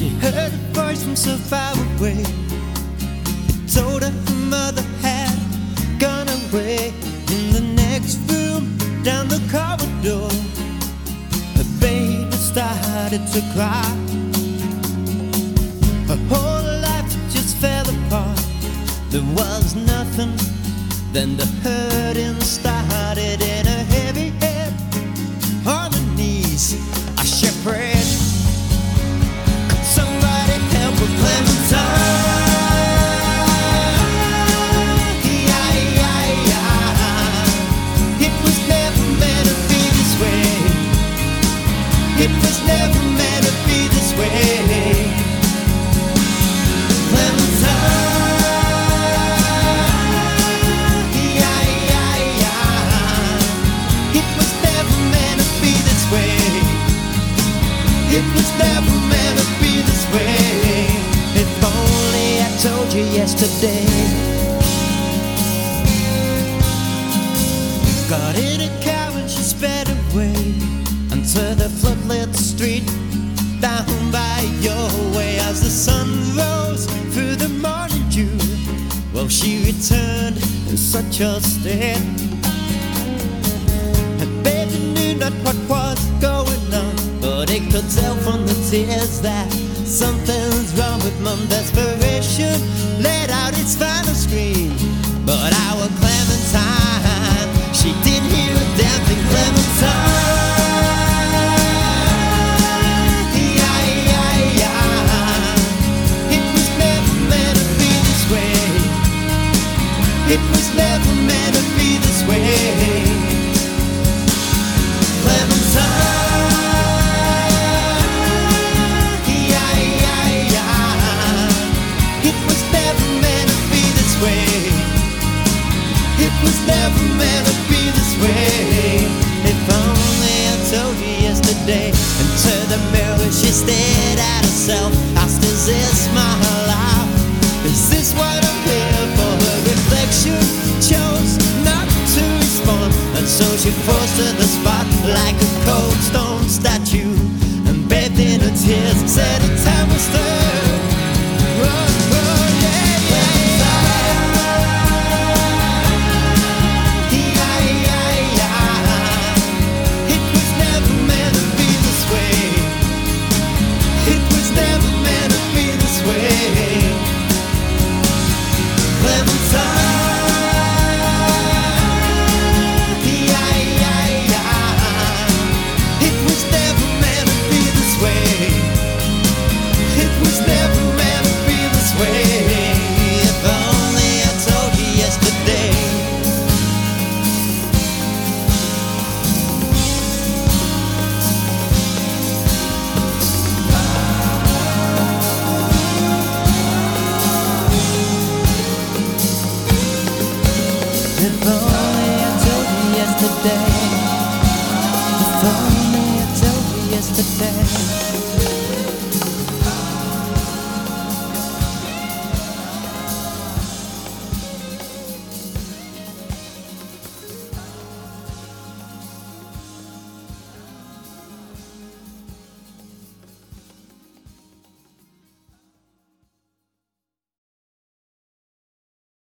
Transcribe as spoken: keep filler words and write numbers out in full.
She heard a voice from so far away. It told her her mother had gone away. In the next room, down the corridor, her baby started to cry. Her whole life just fell apart. There was nothing. Then the hurting started in her heavy head. On her knees, I she prayed, could somebody help her Clementine? It was never meant to be this way. It was never meant to be this way. Clementine. It was never meant to be this way. If only I told you yesterday. Got in a car and she sped away onto the floodlit street down by your way. As the sun rose through the morning dew, well, she returned in such a state. And baby knew not what was going on, but it could tell from the tears that something's wrong with mom. Desperation let out its final scream, but our Clementine, she didn't hear a damn thing. Clementine, yeah, yeah, yeah. It was never meant to be this way. It was never meant to be this way. Clementine. It was never meant to be this way. If only I told you yesterday. Into the mirror she stared at herself, asked, is this my life? Is this what I'm here for? Her reflection chose not to respond, and so she froze to the spot like a cold stone statue, and bathed in her tears said the time was through.